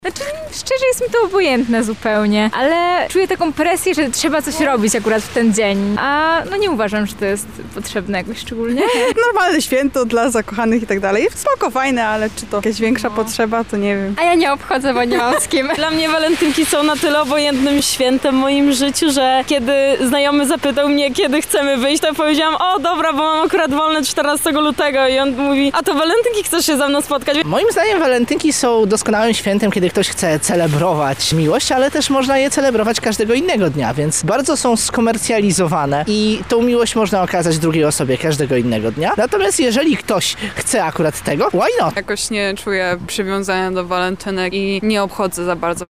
Znaczy, szczerze jest mi to obojętne zupełnie, ale czuję taką presję, że trzeba coś robić akurat w ten dzień, a no nie uważam, że to jest potrzebne jakoś szczególnie. Normalne święto dla zakochanych i tak dalej. Spoko, fajne, ale czy to jakaś większa potrzeba, to nie wiem. A ja nie obchodzę, bo nie mam z kim. Dla mnie walentynki są na tyle obojętnym świętem w moim życiu, że kiedy znajomy zapytał mnie, kiedy chcemy wyjść, to powiedziałam, o dobra, bo mam akurat wolne 14 lutego i on mówi, a to walentynki chcesz się ze mną spotkać? Moim zdaniem walentynki są doskonałym świętem, kiedy ktoś chce celebrować miłość, ale też można je celebrować każdego innego dnia, więc bardzo są skomercjalizowane i tą miłość można okazać drugiej osobie każdego innego dnia. Natomiast jeżeli ktoś chce akurat tego, why not? Jakoś nie czuję przywiązania do walentynek i nie obchodzę za bardzo.